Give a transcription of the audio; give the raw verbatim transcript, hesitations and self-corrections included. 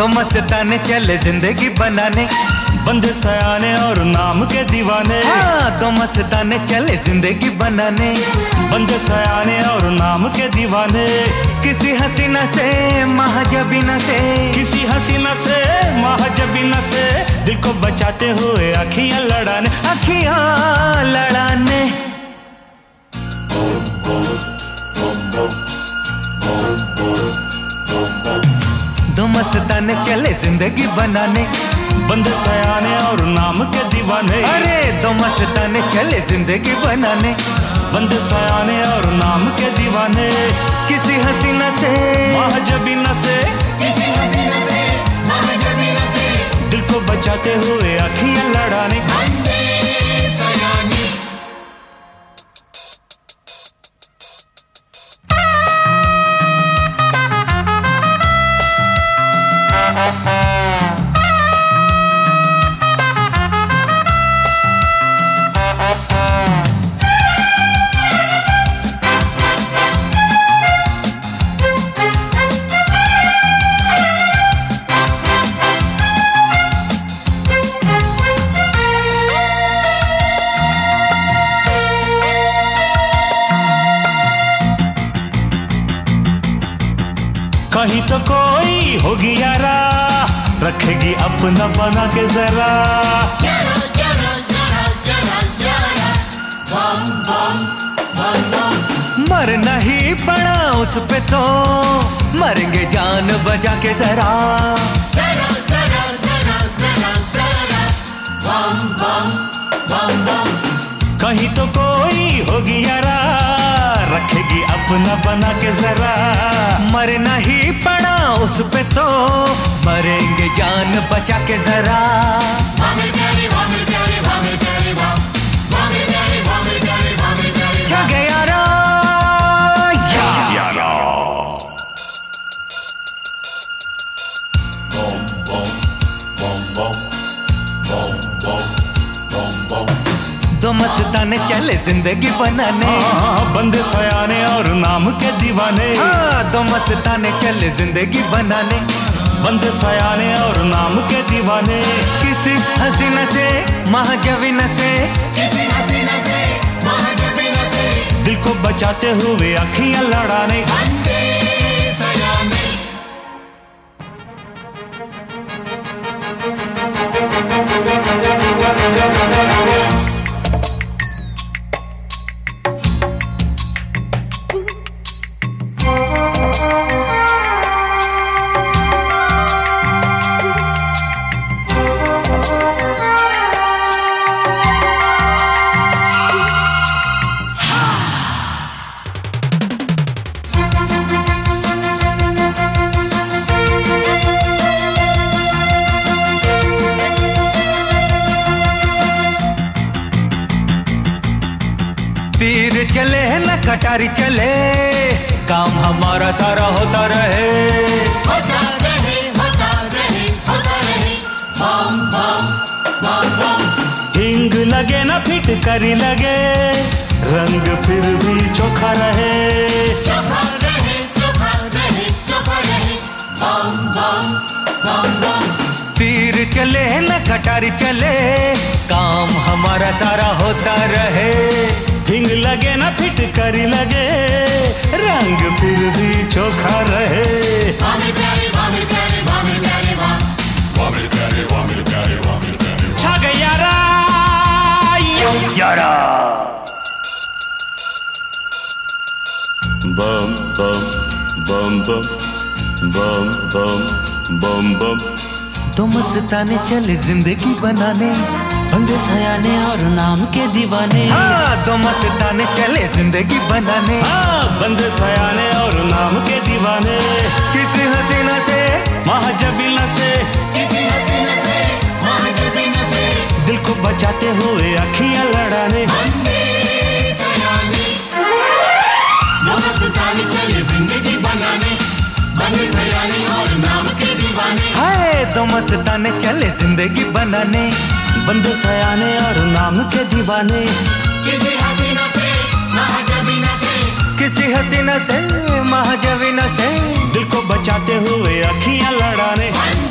दो मस्ताने चले जिंदगी बनाने, बंदे सयाने और नाम के दीवाने। हाँ, दो मस्ताने चले जिंदगी बनाने, बंदे सयाने और नाम के दीवाने। किसी हसीना से महाजबीना से, किसी हसीना से महाजबीना से, दिल को बचाते हुए अखियां लड़ाने, अखियां लड़ाने। दो मस्ताने चले जिंदगी बनाने, बंदे सयाने और नाम के दीवाने। अरे दो मस्ताने चले जिंदगी बनाने, बंदे सयाने और नाम के दीवाने। किसी हसीना से महाजबीना से, किसी हसीना से महाजबीना से, दिल को बचाते हुए अखियां लड़ाने। कहीं तो कोई होगी यारा, रखेगी अपना बना के जरा। जरा, जरा, जरा, जरा, जरा, बम, बम, बम, बम। मरना ही पड़ा उस पे तो मरेंगे जान बजा के जरा। जरा, जरा, जरा, जरा, जरा, बम, बम, बम, बम। कहीं तो कोई होगी यारा, रखेगी अपना बना के जरा। मरना ही पड़ा उस पे तो मरेंगे जान बचा के जरा। छा गया यारा, यारा। दो मस्ताने चले जिंदगी बनाने, हाँ, बंदे सयाने और नाम के दीवाने। हाँ, दो मस्ताने चले जिंदगी बनाने, बंदे सयाने और नाम के दीवाने। किसी हसीना से महाजबीना से, किसी हसीना से महाजबीना से, दिल को बचाते हुए अखियां लड़ाने। तीर चले न कटारी चले, काम हमारा सारा होता रहे, होता रहे, होता रहे, होता रहे, बम, बम, बम, बम। हिंग लगे ना फिटकरी लगे, रंग फिर भी चोखा रहे, चोखा रहे, चोखा रहे, चोखा रहे, बम, बम, बम, बम। तीर चले न कटारी चले, काम हमारा सारा होता रहे। हिंग लगे ना फिटकरी लगे, रंग फिर भी चोखा रहे। छा गया यारा, यारा। बम बम बम बम बम बम बम बम। दो मस्ताने चले जिंदगी बनाने, बंदे सयाने और नाम के दीवाने। हाँ, दो मस्ताने चले जिंदगी बनाने, हाँ, बंदे सयाने और नाम के दीवाने। किसी हसीना से महाजबीना से, किसी हसीना से महाजबीना से, दिल को बचाते हुए अखियां लड़ाने। दो मस्ताने चले जिंदगी बनाने, बंदे सयाने और नाम के दीवाने। हाय, दो मस्ताने चले जिंदगी बनाने, बंदे सयाने और नाम के दीवाने। किसी हसीना से महाजबीना से, किसी हसीना से महाजबीना से, दिल को बचाते हुए अखियां लड़ाने।